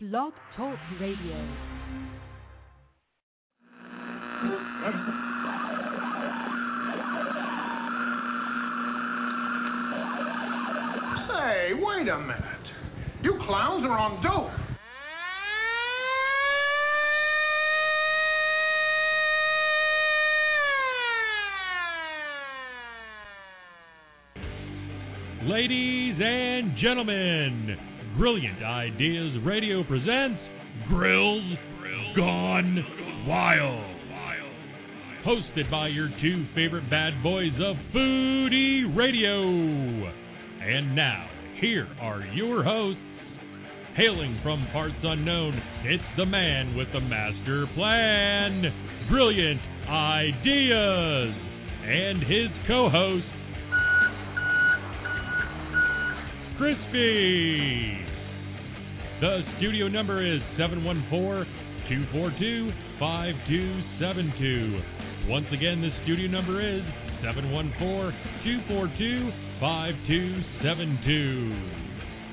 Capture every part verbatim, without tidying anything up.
Blog Talk Radio. Hey, wait a minute. You clowns are on dope. Ladies and gentlemen, Brilliant Ideas Radio presents Grills Gone Wild. Hosted by your two favorite bad boys of Foodie Radio. And now, here are your hosts. Hailing from parts unknown, it's the man with the master plan, Brilliant Ideas, and his co-host, Crispy. The studio number is seven one four, two four two, five two seven two. Once again, the studio number is seven one four, two four two, five two seven two.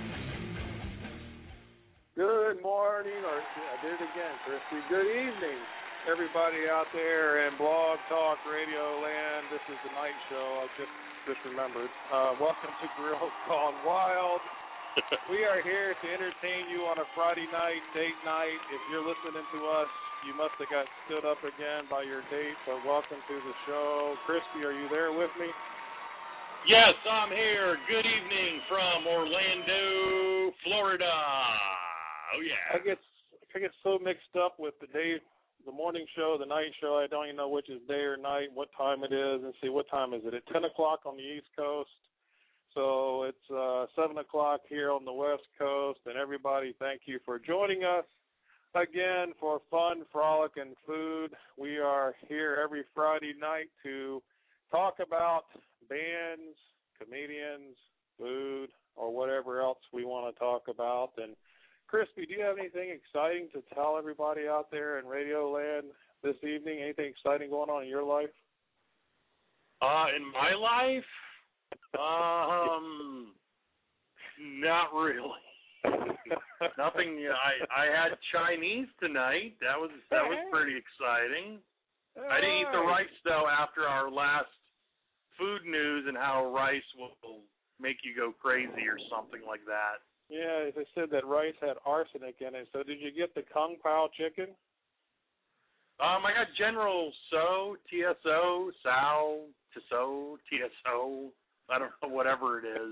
Good morning, or I did it again, Crispy. Good evening, everybody out there in Blog Talk Radio Land. This is the night show. I just just remembered. Uh, welcome to Grills Gone Wild. We are here to entertain you on a Friday night, date night. If you're listening to us, you must have got stood up again by your date, but welcome to the show. Crispy, are you there with me? Yes, I'm here. Good evening from Orlando, Florida. Oh, yeah. I get I get so mixed up with the day, the morning show, the night show. I don't even know which is day or night, what time it is, and see, what time is it? At ten o'clock on the East Coast. So it's uh, seven o'clock here on the West Coast. And everybody, thank you for joining us again for fun, frolic, and food. We are here every Friday night to talk about bands, comedians, food, or whatever else we want to talk about. And Crispy, do you have anything exciting to tell everybody out there in Radio Land this evening? Anything exciting going on in your life? Uh, in my life? Um, not really. Nothing. I I had Chinese tonight. That was that was pretty exciting. I didn't eat the rice though after our last food news and how rice will make you go crazy or something like that. Yeah, they said that rice had arsenic in it. So did you get the Kung Pao chicken? Um, I got General So, T S O, Sao, Tso, T S O, I don't know, whatever it is.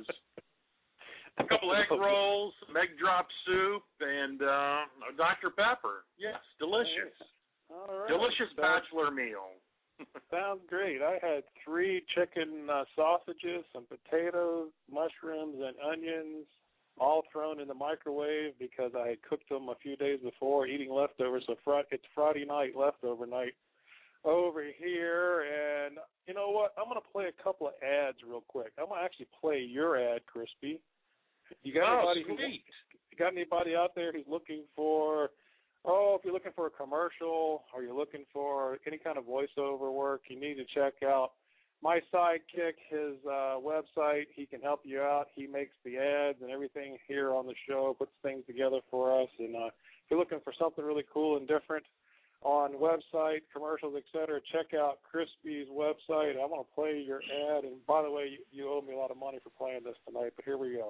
A couple egg rolls, some egg drop soup, and uh, Doctor Pepper. Yes, delicious. All right. Delicious Sounds, bachelor meal. Sounds great. I had three chicken uh, sausages, some potatoes, mushrooms, and onions, all thrown in the microwave because I had cooked them a few days before, eating leftovers. So fr- it's Friday night, leftover night over here. And you know what? I'm going to play a couple of ads real quick. I'm going to actually play your ad, Crispy. You got oh, anybody sweet. Who, got anybody out there who's looking for, oh, if you're looking for a commercial or you're looking for any kind of voiceover work, you need to check out my sidekick, his uh, website. He can help you out. He makes the ads and everything here on the show, puts things together for us. And uh, if you're looking for something really cool and different on website, commercials, et cetera, check out Crispy's website. I'm going to play your ad. And by the way, you, you owe me a lot of money for playing this tonight, but here we go.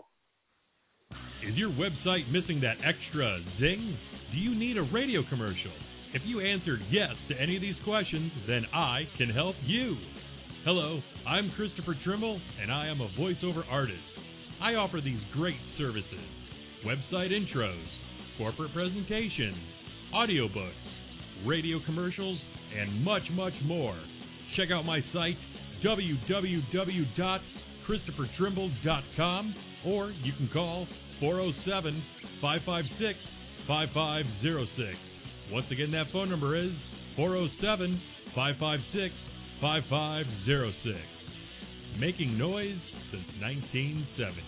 Is your website missing that extra zing? Do you need a radio commercial? If you answered yes to any of these questions, then I can help you. Hello, I'm Christopher Trimble, and I am a voiceover artist. I offer these great services: website intros, corporate presentations, audiobooks, radio commercials, and much, much more. Check out my site, w w w dot christopher trimble dot com, or you can call four oh seven, five five six, five five oh six. Once again, that phone number is four oh seven, five five six, five five oh six. Making noise since nineteen seventy.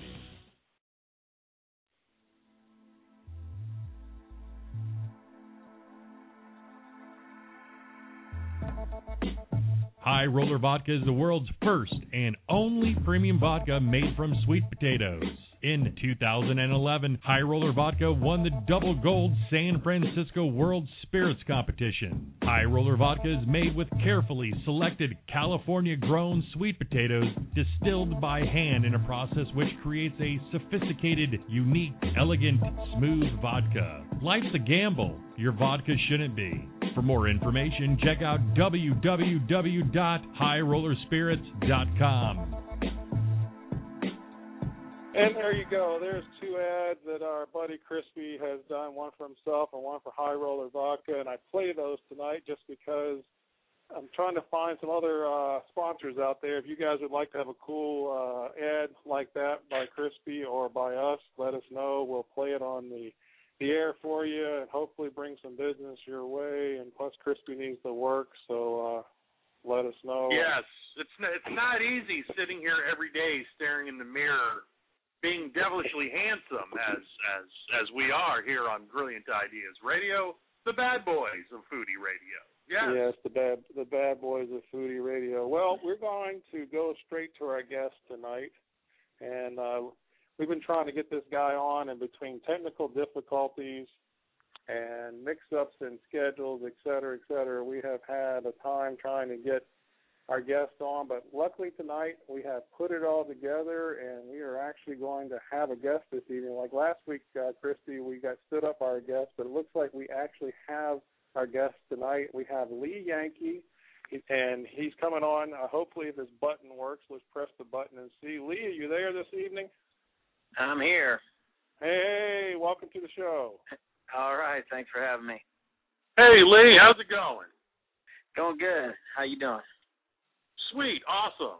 High Roller Vodka is the world's first and only premium vodka made from sweet potatoes. In two thousand eleven, High Roller Vodka won the double gold San Francisco World Spirits Competition. High Roller Vodka is made with carefully selected California-grown sweet potatoes distilled by hand in a process which creates a sophisticated, unique, elegant, smooth vodka. Life's a gamble. Your vodka shouldn't be. For more information, check out w w w dot high roller spirits dot com. And there you go. There's two ads that our buddy Crispy has done, one for himself and one for High Roller Vodka. And I play those tonight just because I'm trying to find some other uh, sponsors out there. If you guys would like to have a cool uh, ad like that by Crispy or by us, let us know. We'll play it on the, the air for you and hopefully bring some business your way. And plus, Crispy needs to work, so uh, let us know. Yes, it's not, it's not easy sitting here every day staring in the mirror, being devilishly handsome as as as we are here on Brilliant Ideas Radio, the bad boys of Foodie Radio. Yes. Yes, the bad the bad boys of Foodie Radio. Well, we're going to go straight to our guest tonight, and uh, we've been trying to get this guy on, and between technical difficulties and mix-ups in schedules, et cetera, et cetera, we have had a time trying to get our guest on, but luckily tonight we have put it all together, and we are actually going to have a guest this evening. Like last week, uh, Christy, we got stood up our guest, but it looks like we actually have our guest tonight. We have Lee Yankee, and he's coming on. Uh, hopefully this button works. Let's press the button and see. Lee, are you there this evening? I'm here. Hey, welcome to the show. All right, thanks for having me. Hey, Lee, how's it going? Going good. How you doing? Sweet, awesome.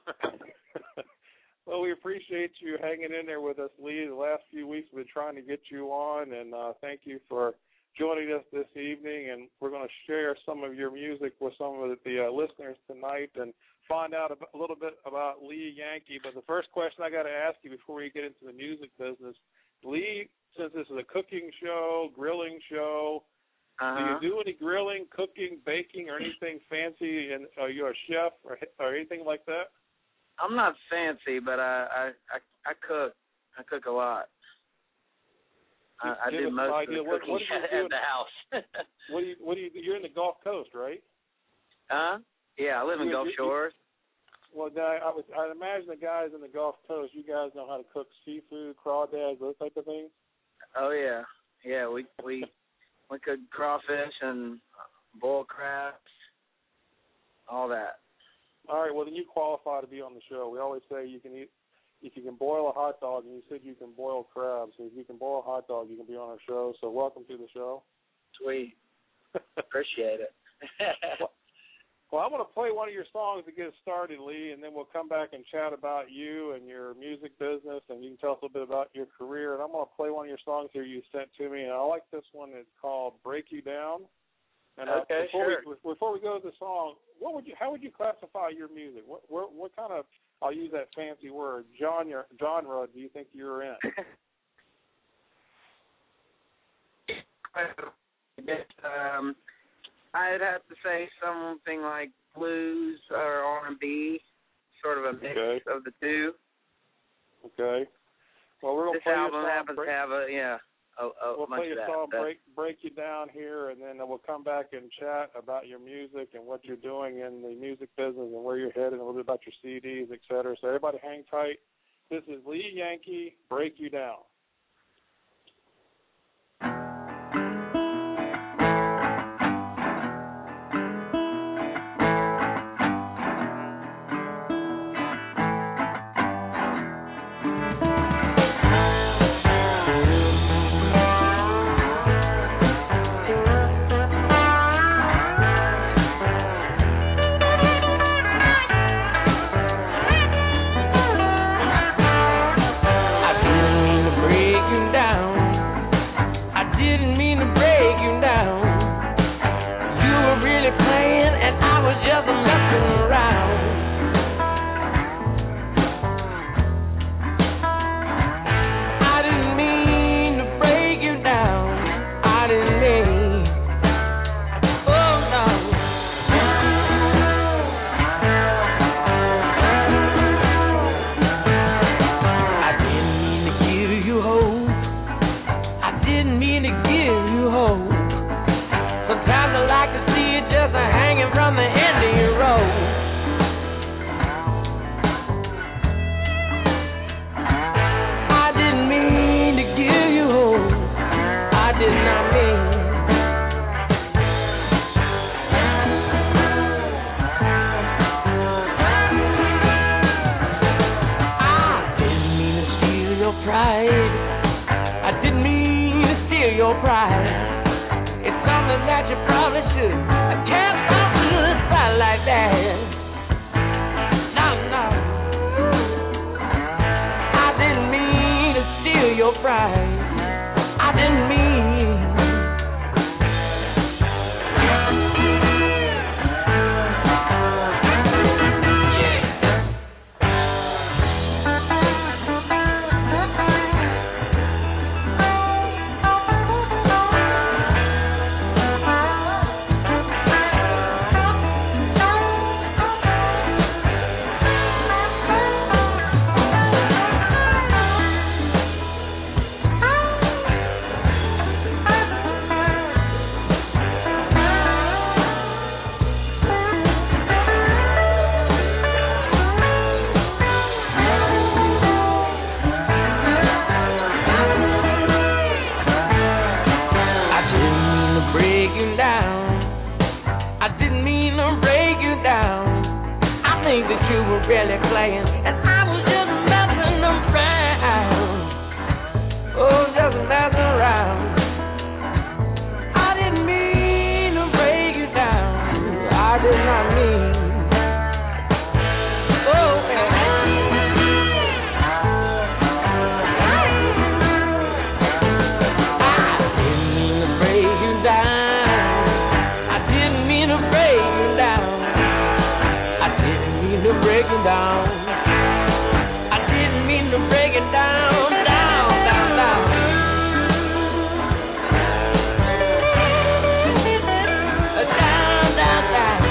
Well, we appreciate you hanging in there with us, Lee. The last few weeks we've been trying to get you on, and uh, thank you for joining us this evening. And we're going to share some of your music with some of the uh, listeners tonight and find out a little bit about Lee Yankee. But the first question I got to ask you before we get into the music business, Lee, since this is a cooking show, grilling show, Uh-huh. do you do any grilling, cooking, baking, or anything fancy? And are you a chef or or anything like that? I'm not fancy, but I I, I, I cook. I cook a lot. I, I do most of the what, cooking what do you at do in, the house. what do you what do you you're in the Gulf Coast, right? Huh? Yeah, I live in You're, Gulf you're, Shores. Well, I, I was I imagine the guys in the Gulf Coast, you guys know how to cook seafood, crawdads, those type of things. Oh yeah, yeah. We we we cook crawfish and boiled crabs, all that. All right. Well, then you qualify to be on the show. We always say you can eat if you can boil a hot dog, and you said you can boil crabs. So if you can boil a hot dog, you can be on our show. So welcome to the show. Sweet. Appreciate it. well, well, I'm going to play one of your songs to get us started, Lee, and then we'll come back and chat about you and your music business, and you can tell us a little bit about your career. And I'm going to play one of your songs here you sent to me, and I like this one. It's called "Break You Down." And okay, uh, before sure. We, before we go to the song, what would you? How would you classify your music? What, what, what kind of? I'll use that fancy word. Genre, genre. Do you think you're in? um, I'd have to say something like blues or R and B, sort of a mix okay. of the two. Okay. Well, we're gonna this play album your song, happens break, to have a yeah. A, a we'll bunch play of your that, song, that. break break you down here, and then we'll come back and chat about your music and what you're doing in the music business and where you're headed, and a little bit about your C Ds, et cetera. So everybody, hang tight. This is Lee Yankee, "Break You Down." give you hope. Sometimes I like to see it just hanging from the end of your rope. I didn't mean to give you hope. I did not mean. I didn't mean to steal your pride. I didn't mean to steal your pride. It's something that you probably should. I can't stop a good fight like that. No, no. I didn't mean to steal your pride. I didn't mean. Really playing, and I was just messing around. Oh, just messing around. I didn't mean to break you down. I did not mean. Oh, man. I didn't mean to break you down. I didn't mean to break you down. To break it down. I didn't mean to break it down, down, down, down. Down, down, down.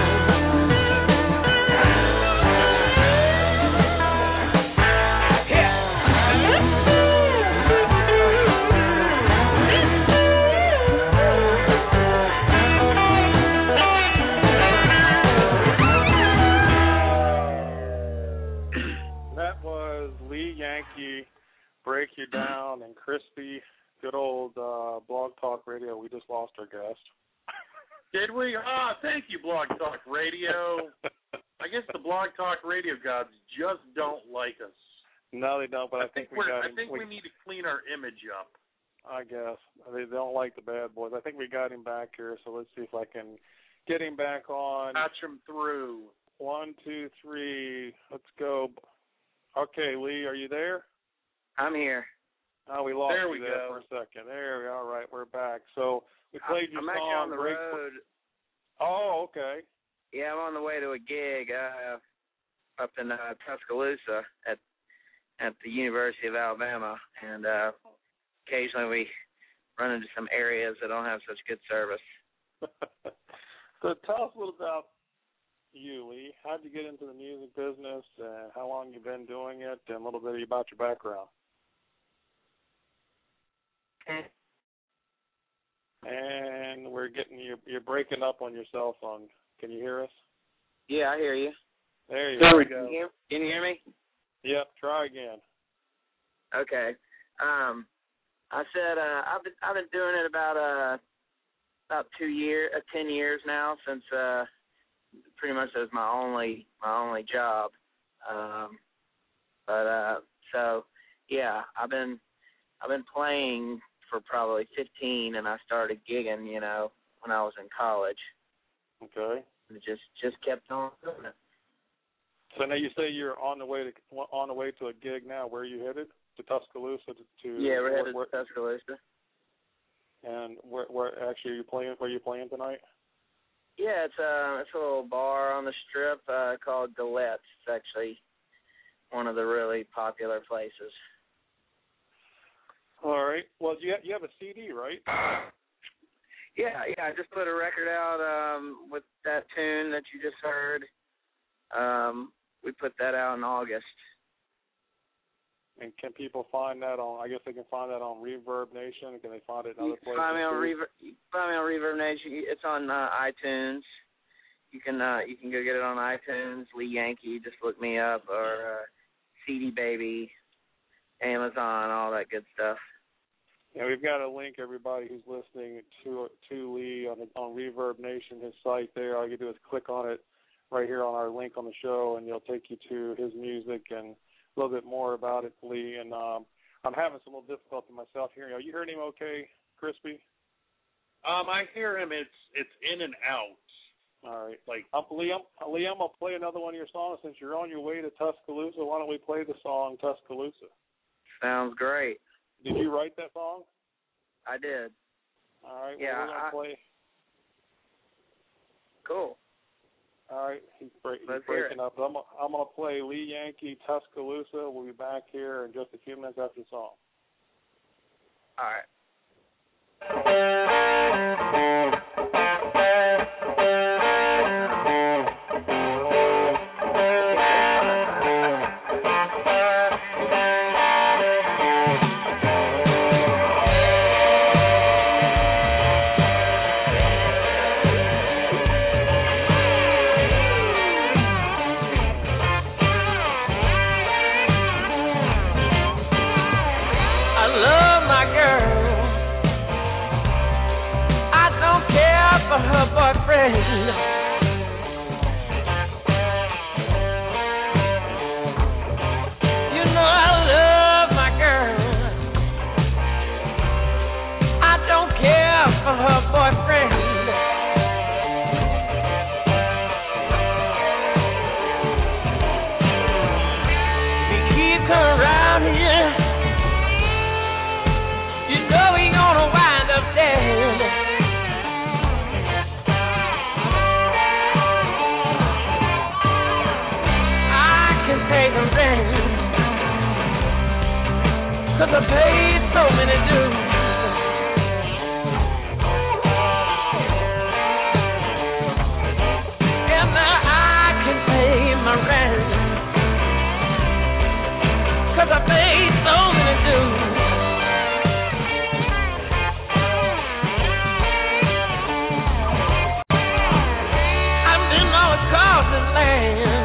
Break You Down, and Crispy, good old uh, Blog Talk Radio. We just lost our guest. Did we? Ah, thank you, Blog Talk Radio. I guess the Blog Talk Radio gods just don't like us. No, they don't, but I, I think, think we we got I him. think we, we need to clean our image up. I guess. They don't like the bad boys. I think we got him back here, so let's see if I can get him back on. Patch him through. One, two, three. Let's go. Okay, Lee, are you there? I'm here. Oh, we lost there we you there go. for a second. There we go. All right, we're back. So we played your I'm song. actually on the Break... road. Oh, okay. Yeah, I'm on the way to a gig uh, up in uh, Tuscaloosa at at the University of Alabama, and uh, occasionally we run into some areas that don't have such good service. So tell us a little about you, Lee. How did you get into the music business? Uh, how long you been doing it? And a little bit about your background. And we're getting you. You're breaking up on your cell phone. Can you hear us? Yeah, I hear you. There you there go. we Can go. you hear, can you hear me? Yep. Try again. Okay. Um, I said uh, I've been I've been doing it about uh about two year uh, ten years now, since uh pretty much as my only my only job. Um, but uh, so yeah, I've been I've been playing for probably fifteen, and I started gigging, you know, when I was in college. Okay. And it just just kept on doing it. So now you say you're on the way to on the way to a gig now. Where are you headed? To Tuscaloosa? To, to yeah, we're headed where, to Tuscaloosa. And where, where actually are you playing? Where are you playing tonight? Yeah, it's a it's a little bar on the strip uh, called Galette's. It's actually one of the really popular places. All right. Well, you have, you have a C D, right? Yeah, yeah. I just put a record out um, with that tune that you just heard. Um, we put that out in August. And can people find that on? I guess they can find that on Reverb Nation. Can they find it in You other can places? find me on too? Reverb. You can find me on Reverb Nation. It's on uh, iTunes. You can uh, you can go get it on iTunes. Lee Yankee, just look me up, or uh, C D Baby, Amazon, all that good stuff. Yeah, we've got a link, everybody who's listening, to to Lee on on Reverb Nation, his site there. All you do is click on it right here on our link on the show, and it'll take you to his music and a little bit more about it, Lee. And um, I'm having some little difficulty myself hearing. Are you hearing him okay, Crispy? Um, I hear him. It's it's in and out. All right. Like um, Liam, Liam, I'll play another one of your songs. Since you're on your way to Tuscaloosa, why don't we play the song Tuscaloosa? Sounds great. Did you write that song? I did. All right. Yeah, Well, we're gonna I, play. Cool. All right. He's, break, he's Let's hear breaking it. up. I'm, I'm going to play Lee Yankee Tuscaloosa. We'll be back here in just a few minutes after the song. All right. Her boyfriend. You know I love my girl. I don't care for her boyfriend. We keep her around here. You know we gonna wind up dead. Pay the rent, 'cause I paid so many dues. And now I can pay my rent, 'cause I paid so many dues. I've been all across this land,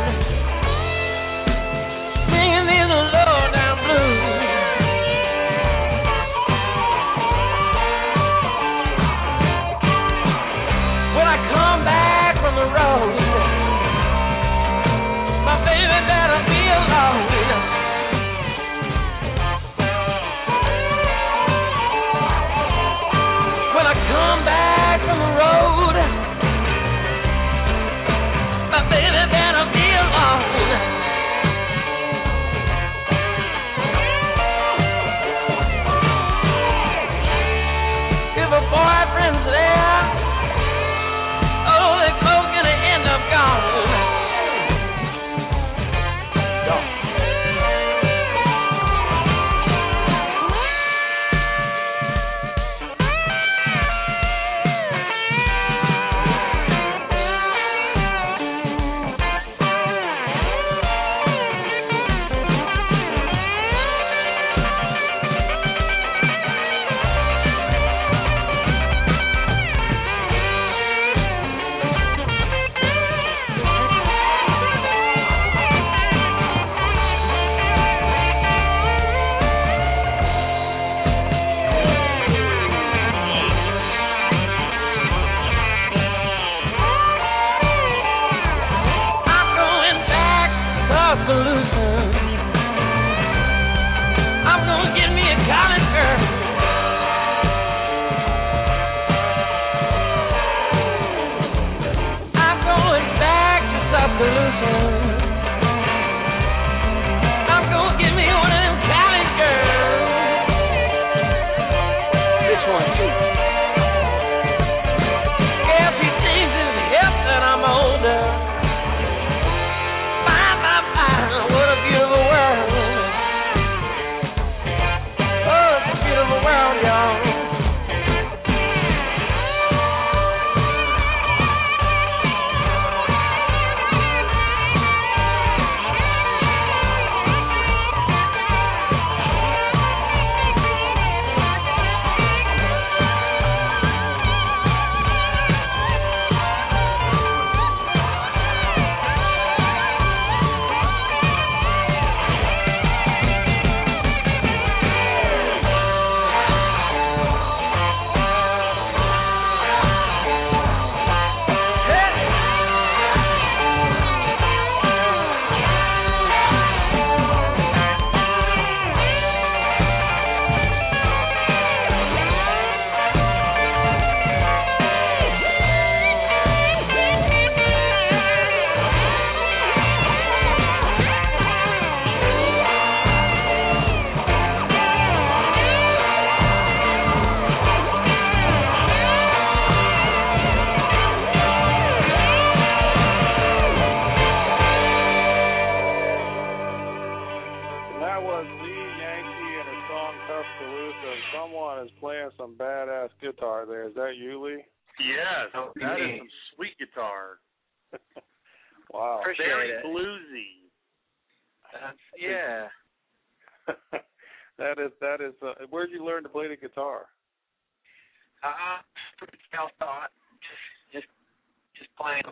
there. Is that you, Lee? Yes, that is some sweet guitar. Wow. Appreciate Very it. bluesy. That's, yeah. that is that is. Uh, where'd you learn to play the guitar? Uh, pretty self-taught. Just, just playing.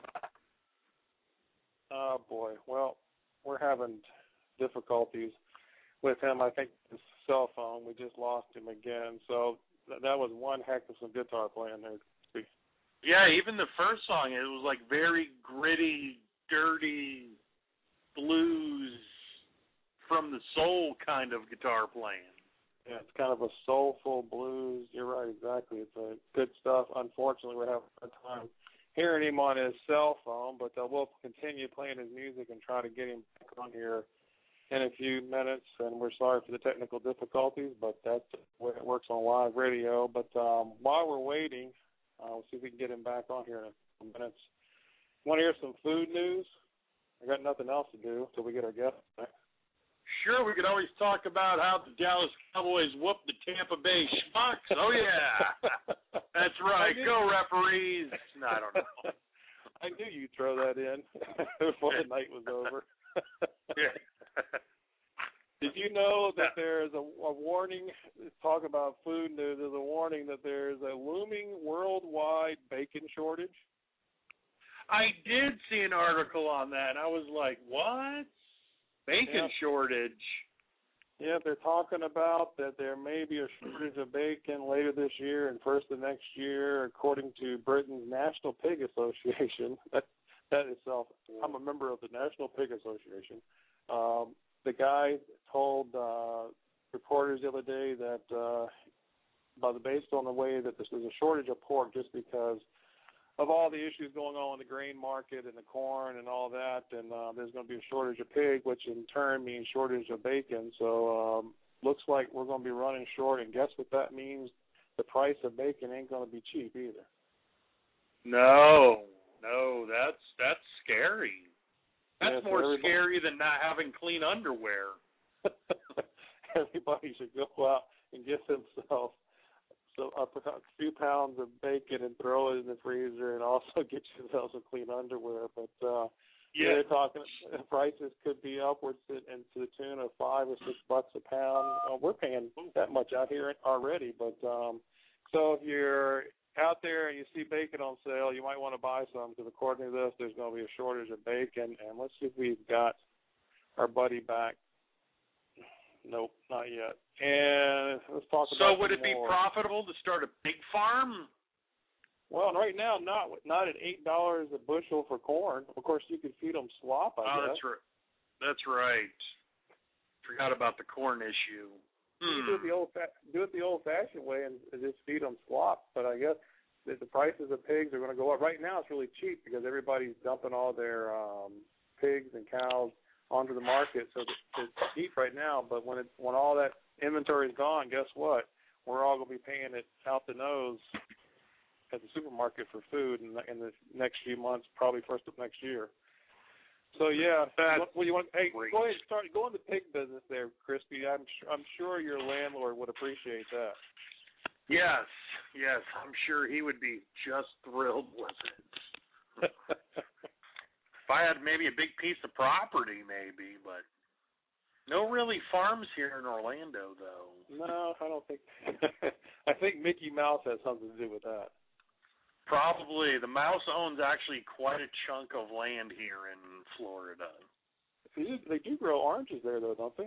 Oh boy. Well, we're having difficulties with him. I think his cell phone. We just lost him again. So th- that was one heck of some guitar playing there. Yeah, even the first song, it was like very gritty, dirty blues from the soul kind of guitar playing. Yeah, it's kind of a soulful blues. You're right, exactly. It's a good stuff. Unfortunately, we're having a hard time hearing him on his cell phone, but uh, we'll continue playing his music and try to get him back on here in a few minutes. And we're sorry for the technical difficulties, but that's the way it works on live radio. But um, while we're waiting, uh, we'll see if we can get him back on here in a couple minutes. Want to hear some food news? I got nothing else to do until we get our guest back. Sure, we could always talk about how the Dallas Cowboys whooped the Tampa Bay Schmucks. Oh, yeah. That's right. Go, referees. No, I don't know. I knew you'd throw that in before the night was over. Yeah. Did you know that there is a, a warning, talk about food news, there's a warning that there's a looming worldwide bacon shortage? I did see an article on that, and I was like, what? Bacon yeah. shortage. Yeah, they're talking about that there may be a shortage of bacon later this year and first of next year, according to Britain's National Pig Association. That, that itself, I'm a member of the National Pig Association. Um, the guy told uh, reporters the other day that uh, by the, based on the way that this is a shortage of pork just because of all the issues going on in the grain market and the corn and all that, and uh, there's going to be a shortage of pig, which in turn means shortage of bacon. So um, looks like we're going to be running short, and guess what that means? The price of bacon ain't going to be cheap either. No, no, that's that's scary. That's yeah, more everybody, scary than not having clean underwear. Everybody should go out and get themselves so a few pounds of bacon and throw it in the freezer, and also get yourself some clean underwear. But uh, yeah, they're talking prices could be upwards to, and to the tune of five or six bucks a pound. Uh, we're paying that much out here already. But um, so if you're out there and you see bacon on sale, you might want to buy some because according to this, there's going to be a shortage of bacon. And let's see if we've got our buddy back. Nope, not yet. And let's talk about. So would it be more. profitable to start a pig farm? Well, right now, not not at eight dollars a bushel for corn. Of course, you could feed them slop. I oh, guess. that's right. That's right. Forgot about the corn issue. You Hmm. do it the old do it the old-fashioned way and just feed them slop. But I guess that the prices of pigs are going to go up. Right now, it's really cheap because everybody's dumping all their um, pigs and cows onto the market, so it's cheap right now. But when it when all that inventory is gone, guess what? We're all going to be paying it out the nose at the supermarket for food in the, in the next few months, probably first of next year. So yeah, That's what, what do you want? Hey, great. go ahead and start go in the pig business there, Crispy. I'm sure, I'm sure your landlord would appreciate that. Yes, yes, I'm sure he would be just thrilled with it. If I had maybe a big piece of property, maybe, but no really farms here in Orlando, though. No, I don't think. I think Mickey Mouse has something to do with that. Probably. The mouse owns actually quite a chunk of land here in Florida. They do, they do grow oranges there, though, don't they?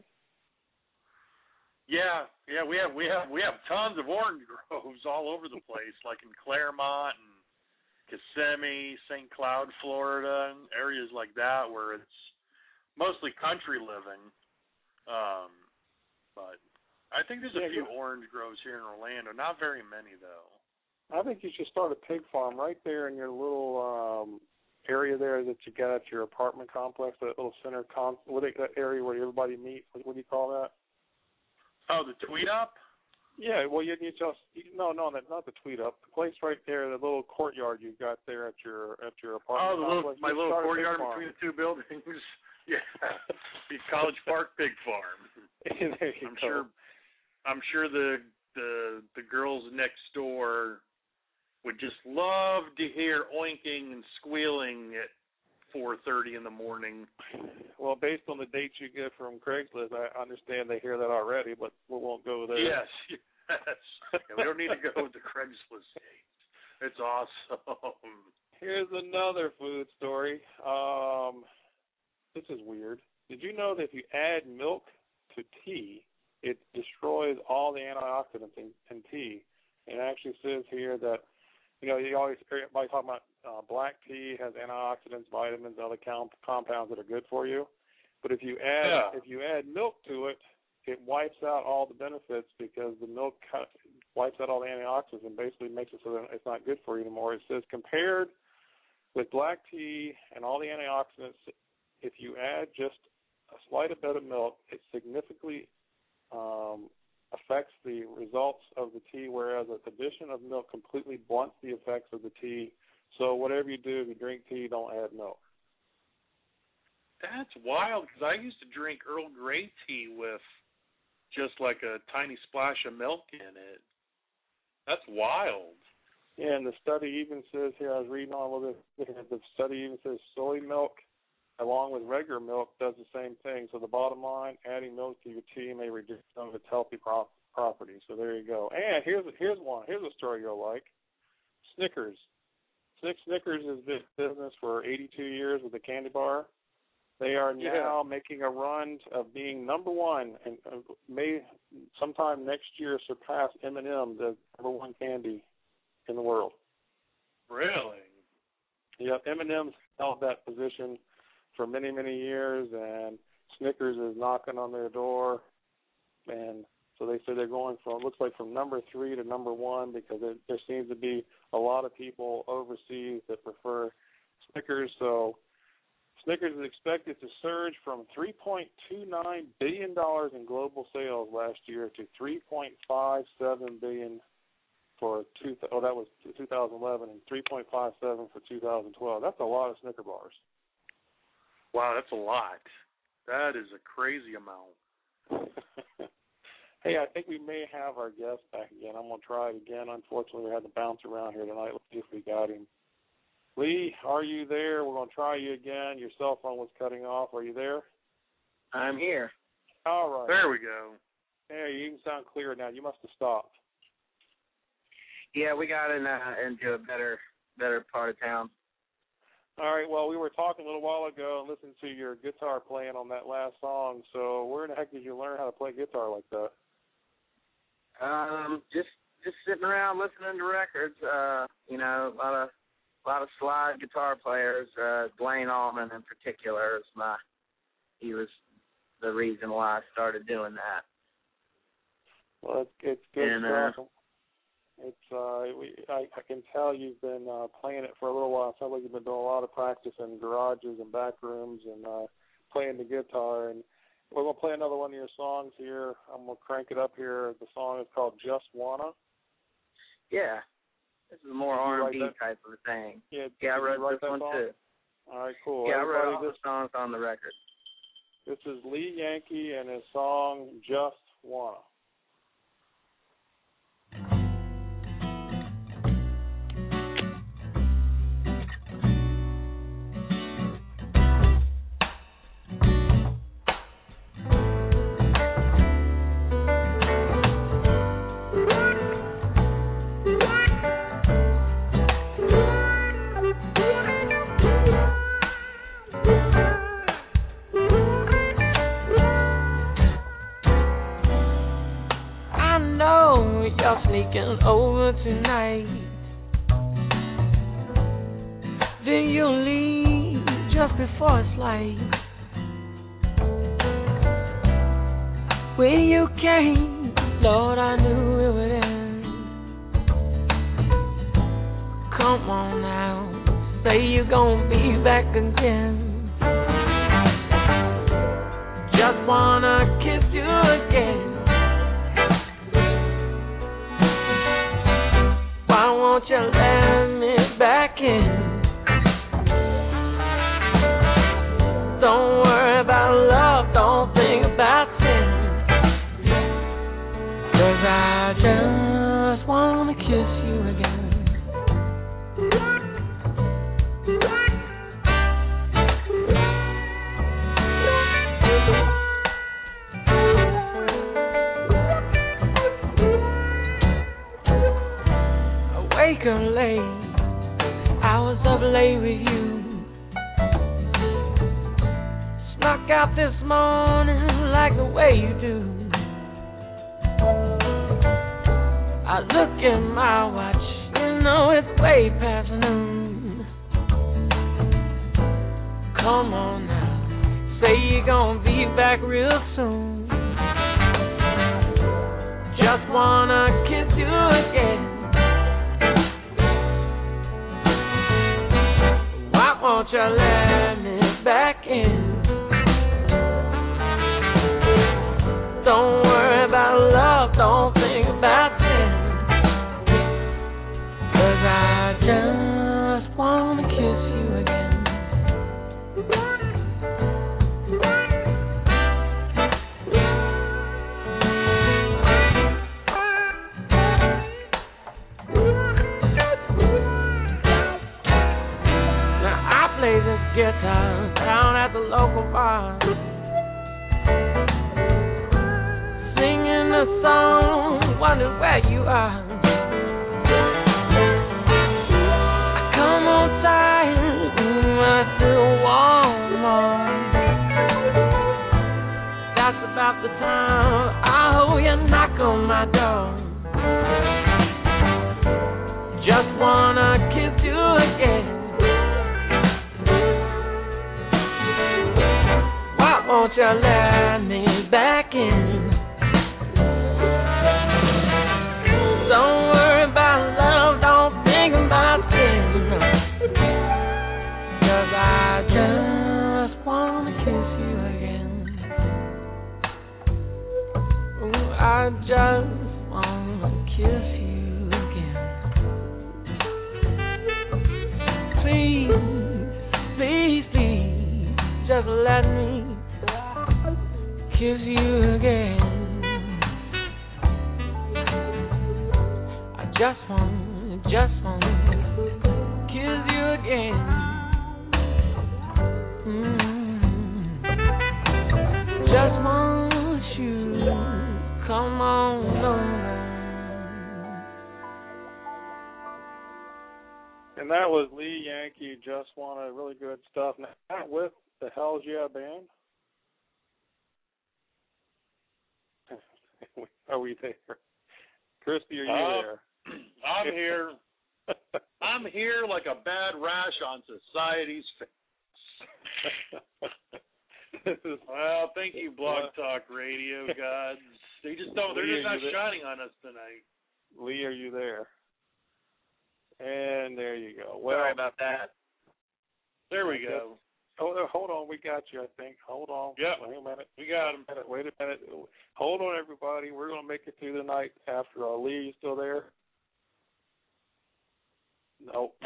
Yeah, yeah, we have we have we have tons of orange groves all over the place, like in Claremont and Kissimmee, Saint Cloud, Florida, and areas like that where it's mostly country living. Um, but I think there's a yeah, few yeah. orange groves here in Orlando. Not very many, though. I think you should start a pig farm right there in your little um, area there that you got at your apartment complex, that little center, con- what they, that area where everybody meets. What, what do you call that? Oh, the Tweet Up? Yeah, well, you, you just no, no, that not the Tweet Up. The place right there, the little courtyard you got there at your at your apartment. Oh, the little, complex. my You little start a pig courtyard farm. between the two buildings. Yeah, the College Park Pig Farm. There you I'm go. sure. I'm sure the the the girls next door would just love to hear oinking and squealing at four thirty in the morning. Well, based on the dates you get from Craigslist, I understand they hear that already, but we won't go there. Yes, yes. Yeah, we don't need to go with the Craigslist dates. It's awesome. Here's another food story. Um, this is weird. Did you know that if you add milk to tea, it destroys all the antioxidants in, in tea? And it actually says here that, you know, you always everybody talking about uh, black tea has antioxidants, vitamins, other com- compounds that are good for you. But if you add yeah. if you add milk to it, it wipes out all the benefits because the milk cut, wipes out all the antioxidants and basically makes it so that it's not good for you anymore. It says compared with black tea and all the antioxidants, if you add just a slight bit of milk, it significantly um, affects the results of the tea, whereas the addition of milk completely blunts the effects of the tea. So whatever you do, if you drink tea, don't add milk. That's wild, because I used to drink Earl Grey tea with just like a tiny splash of milk in it. That's wild. Yeah, and the study even says here, I was reading on a little bit, the study even says soy milk along with regular milk does the same thing. So the bottom line, adding milk to your tea may reduce some of its healthy prop- properties. So there you go. And here's here's one. Here's a story you'll like. Snickers. Snickers has been in business for eighty-two years with the candy bar. They are now yeah. making a run of being number one, and uh, may sometime next year surpass M and M's as number one candy in the world. Really? Yep, M and M's held that position for many, many years, and Snickers is knocking on their door, and so they say they're going from, it looks like from number three to number one, because it, there seems to be a lot of people overseas that prefer Snickers. So Snickers is expected to surge from three point two nine billion dollars in global sales last year to three point five seven billion dollars for two, oh that was two thousand eleven, and three point five seven for two thousand twelve. That's a lot of Snicker bars. Wow, that's a lot. That is a crazy amount. Hey, I think we may have our guest back again. I'm going to try it again. Unfortunately, we had to bounce around here tonight. Let's see if we got him. Lee, are you there? We're going to try you again. Your cell phone was cutting off. Are you there? I'm here. All right. There we go. There, you can sound clear now. You must have stopped. Yeah, we got in, uh, into a better better part of town. All right, well, we were talking a little while ago and listened to your guitar playing on that last song. So where in the heck did you learn how to play guitar like that? Um, just just sitting around listening to records. Uh, you know, a lot of a lot of slide guitar players. Uh, Duane Allman in particular is my. He was the reason why I started doing that. Well, it's, it's good and, stuff. Uh, It's uh, we, I, I can tell you've been uh, playing it for a little while. It sounds like you've been doing a lot of practice in garages and back rooms and uh, playing the guitar. And we're going to play another one of your songs here. I'm going to crank it up here. The song is called Just Wanna. Yeah. This is more R and B type of a thing. Yeah, yeah I wrote this one, song? too. All right, cool. Yeah, Everybody, I wrote all this, the songs on the record. This is Lee Yankee and his song Just Wanna. Sneaking over tonight, then you'll leave just before it's light. When you came, Lord, I knew it would end. Come on now, say you're gonna be back again. Just wanna kiss you again. Won't you let me back in? Don't worry about love, don't think about sin. 'Cause I just wanna kiss you again. wake up late. I was up late with you. Snuck out this morning like the way you do. I look at my watch, you know it's way past noon. Come on now, say you're gonna be back real soon. Just wanna kiss you again. Why won't you let me back in? Don't worry about love, don't think about sin. 'Cause I just wanna kiss you again. Now I play this guitar down at the local bar, singing a song, wonder where you are. I come outside, mm, I feel warm, warm. That's about the time I hear you knock on my door. Just wanna kiss you again. Why won't you let me back in? Don't worry about love, don't think about sin. 'Cause I just wanna kiss you again. Ooh, I just wanna kiss you again. Please, please, please, just let me kiss you again. Just want, just want to kiss you again. Mm-hmm. Just want you, come on over. And that was Lee Yankee, Just Wanna, really good stuff. Now, that with the Hells Yeah Band. Are we there? Crispy, are you uh, there? I'm here. I'm here like a bad rash on society's face. Well, thank you, Blog Talk Radio gods. They just don't. They're Lee, just not there? shining on us tonight. Lee, are you there? And there you go. Well, Sorry about that. There we go. Hold on, hold on. We got you, I think. Hold on. Yep. Wait a minute. We got him. Wait a minute. Wait a minute. Hold on, everybody. We're going to make it through the night after all. Lee, you still there? Nope.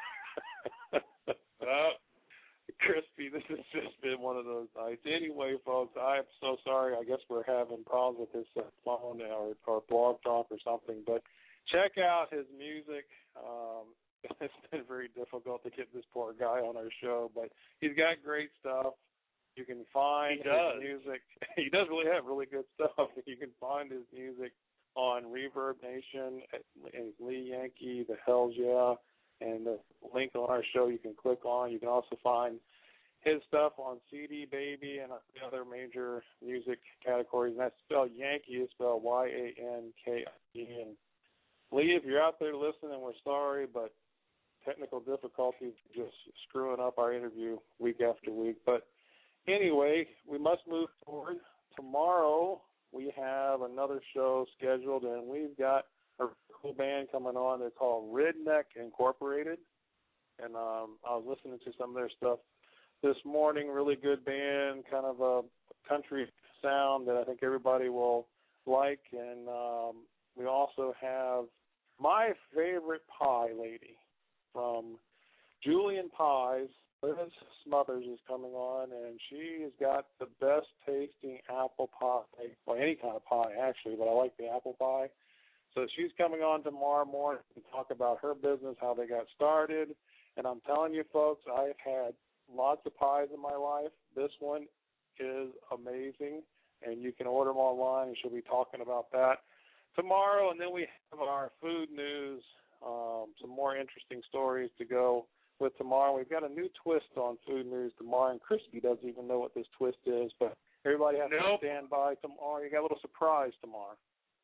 Uh, Crispy, this has just been one of those nights. Anyway, folks, I'm so sorry. I guess we're having problems with this uh, phone or, or blog talk or something. But check out his music. Um, it's been very difficult to get this poor guy on our show, but he's got great stuff. You can find He does. his music. He does really have really good stuff. You can find his music on Reverb Nation and Lee Yankee, the Hells Yeah, and the link on our show you can click on. You can also find his stuff on C D Baby and the other major music categories. And that's spelled Yankee. It's spelled Y A N K I E. And Lee, if you're out there listening, we're sorry, but technical difficulties just screwing up our interview week after week. But anyway, we must move forward. Tomorrow we have another show scheduled, and we've got a cool band coming on. They're called Redneck Incorporated, and um, I was listening to some of their stuff this morning. Really good band, kind of a country sound that I think everybody will like. And um, we also have my favorite pie lady from Julian Pies. Liz Smothers is coming on, and she has got the best tasting apple pie, well, any kind of pie actually, but I like the apple pie. So she's coming on tomorrow morning to talk about her business, how they got started. And I'm telling you, folks, I've had lots of pies in my life. This one is amazing, and you can order them online, and she'll be talking about that tomorrow. And then we have our food news um, some more interesting stories to go with tomorrow. We've got a new twist on Food News tomorrow, and Crispy doesn't even know what this twist is, but everybody has nope. to stand by tomorrow. You got a little surprise tomorrow.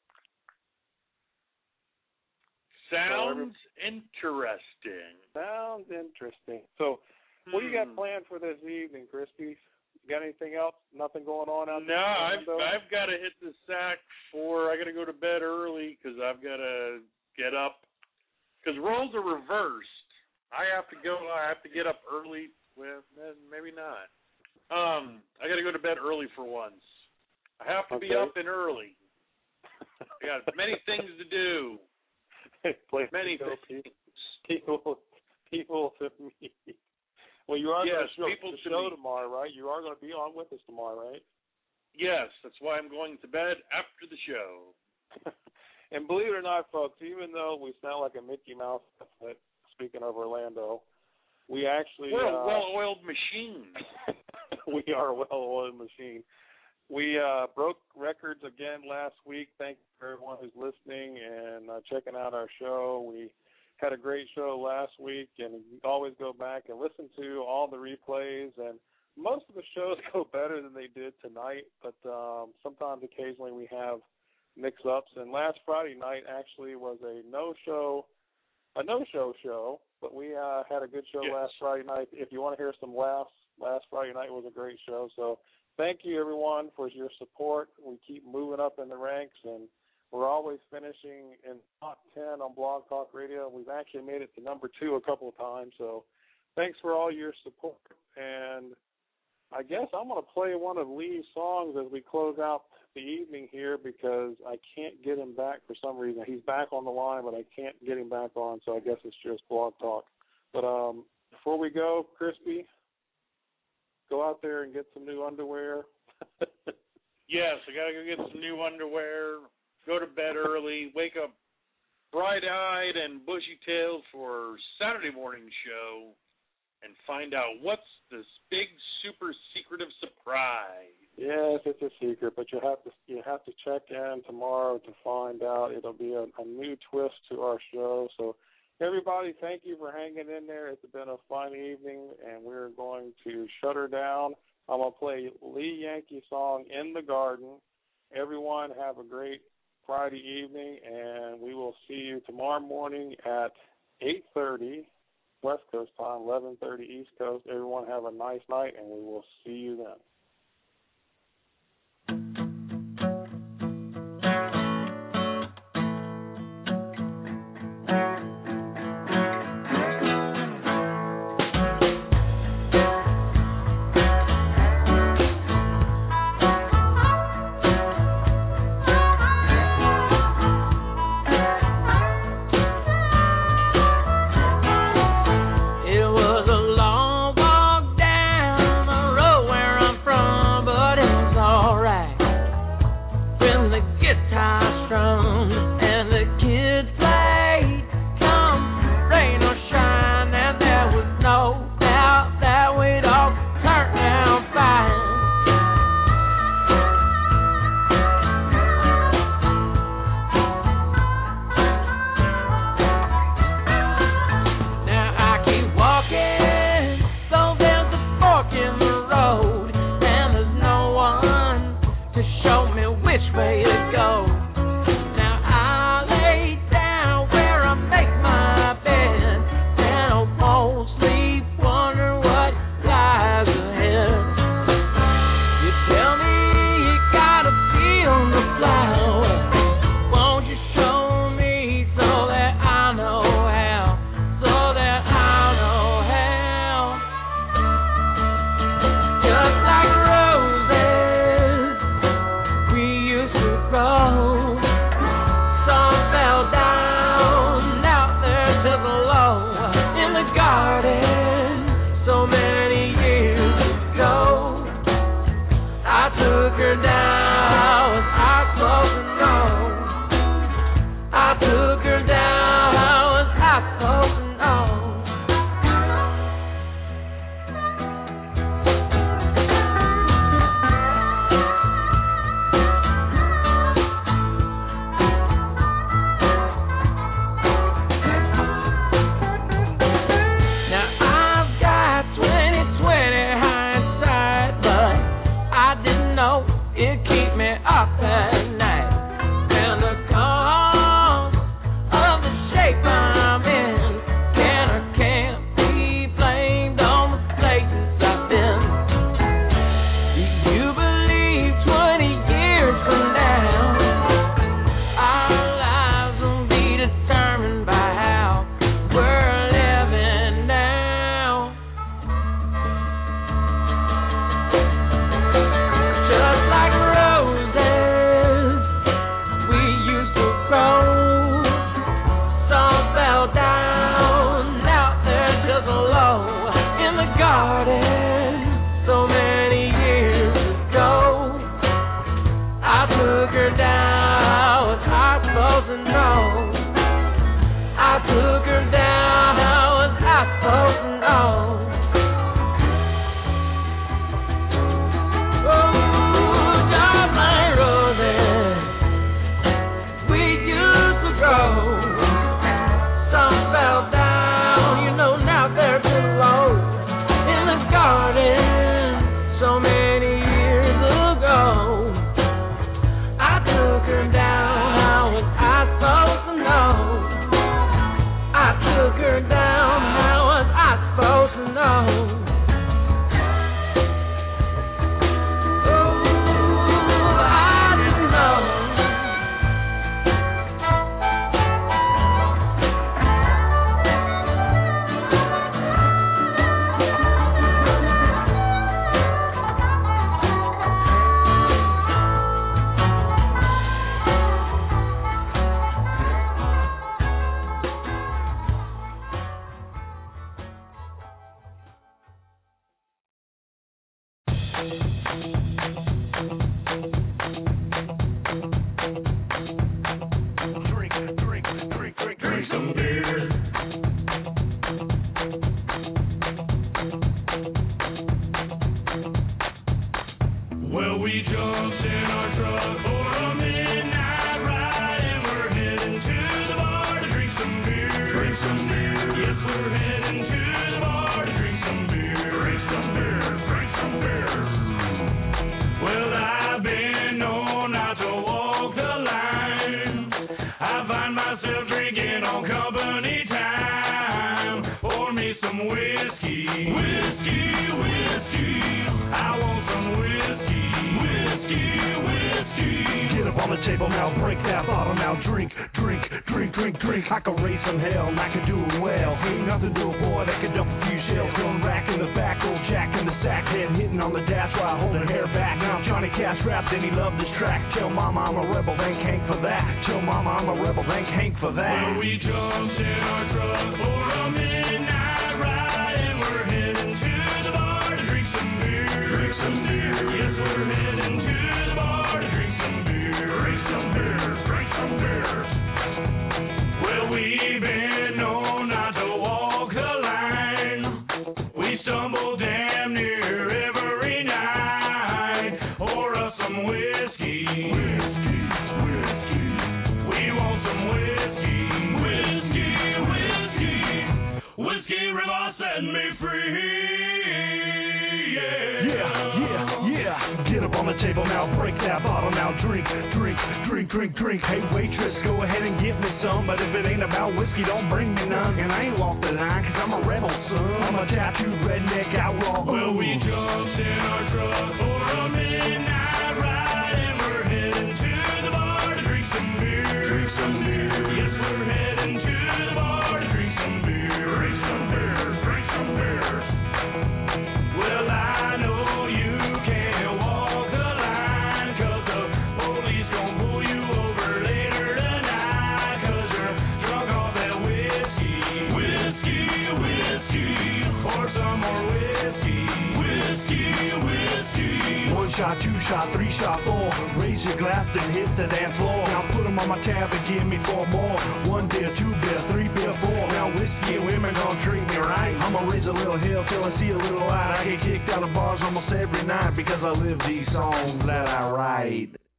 Sounds so interesting. Sounds interesting. So hmm. what do you got planned for this evening, Crispy? You got anything else? Nothing going on out no, there? No, I've, I've got to hit the sack for, I got to go to bed early because I've got to get up. Because roles are reversed. I have to go, I have to get up early. Well, maybe not. Um, I got to go to bed early for once. I have to okay. be up and early. I got many things to do. Many things. People, people to me. Well, you are yes, going to people show, to show me. tomorrow, right? You are going to be on with us tomorrow, right? Yes, that's why I'm going to bed after the show. And believe it or not, folks, even though we sound like a Mickey Mouse, speaking of Orlando, we actually we're uh, a well-oiled machine. We are a well-oiled machine. We uh, broke records again last week. Thank you for everyone who's listening and uh, checking out our show. We had a great show last week, and you can always go back and listen to all the replays. And most of the shows go better than they did tonight, but um, sometimes occasionally we have mix-ups. And last Friday night actually was a no-show, a no-show show, but we uh, had a good show yes. last Friday night. If you want to hear some laughs, last Friday night was a great show. So thank you, everyone, for your support. We keep moving up in the ranks, and we're always finishing in top ten on Blog Talk Radio. We've actually made it to number two a couple of times. So thanks for all your support. And I guess I'm going to play one of Lee's songs as we close out the evening here because I can't get him back for some reason. He's back on the line, but I can't get him back on, so I guess it's just Blog Talk. But um, before we go, Crispy, go out there and get some new underwear. Yes, I got to go get some new underwear, go to bed early, wake up bright-eyed and bushy-tailed for Saturday morning show, and find out what's this big, super secretive surprise. Yes, it's a secret, but you have to you have to check in tomorrow to find out. It'll be a, a new twist to our show. So, everybody, thank you for hanging in there. It's been a fun evening, and we're going to shut her down. I'm going to play Lee Yankee song, In the Garden. Everyone have a great Friday evening, and we will see you tomorrow morning at eight thirty West Coast time, eleven thirty East Coast. Everyone have a nice night, and we will see you then. It was a long walk down the road where I'm from. the garden so many years ago. I took her down, how was I supposed to know? I took her down, how was I supposed to know? Oh, just like roses, we used to grow. Some fell down, you know, now they're below. In the garden so many years ago. I took her down, how was I supposed to know? I took her down, how was I supposed to know? Oh, I didn't know. Drink, drink, drink, drink, drink some beer. Well, we jumped in our truck for a midnight ride, and we're heading to the bar to drink some beer. Drink some beer. Yes, we're heading to the bar to drink some beer. Drink some beer. Drink some beer. Well, I've been known not to walk the line. I find myself drinking on company time. Pour me some whiskey. Whiskey, whiskey. I want some whiskey. Whiskey, whiskey. Get up on the table now, break that bottle now. Drink, drink, drink, drink, drink. I can raise some hell and I can do it well. Ain't nothing to a boy that can dump a few shells. Going rack in the back, old Jack in the sack, head hitting on the dash while holding hair back. Now Johnny Cash rapped and he loved this track. Tell mama I'm a rebel, thank Hank for that. Tell mama I'm a rebel, thank Hank for that. Well, we jumped in our truck for a midnight ride, and we're heading to the bar to drink some beer. Drink some beer. Yes, we're heading to the bar to drink some beer. Drink some beer. Drink some beer. Well, we've been known not to walk the line. We stumble damn near every night. Pour us some whiskey. Whiskey, whiskey. We want some whiskey. Whiskey, whiskey. Whiskey River set me free. Yeah, yeah, yeah, yeah. Get up on the table now, break that bottle now. Drink, drink, drink, drink, drink. Hey, waitress, go ahead and get me some. But if it ain't about whiskey, don't bring me none. And I ain't walked the line, cause I'm a rebel, son. I'm a tattooed redneck outlaw. Well, we jumped in our truck for a midnight ride, and we're heading to the bar to drink some beer. Drink some beer. Yes, we're heading to the bar to drink some beer. Drink some beer. Drink some beer. Well, I know you can't walk the line, cause the police gon' pull you over later tonight, cause you're drunk off that whiskey. Whiskey, whiskey. Pour some more whiskey. Whiskey, whiskey. One shot, two shot, three shot, four. Raise your glass and hit the dance floor. Now put them on my tab and give me four more. One beer, two beer, three beer, four. Now whiskey and women gon' treat me right. I'ma raise a little hill till I see a little light. I get kicked out of bars almost every night because I live these songs that I write.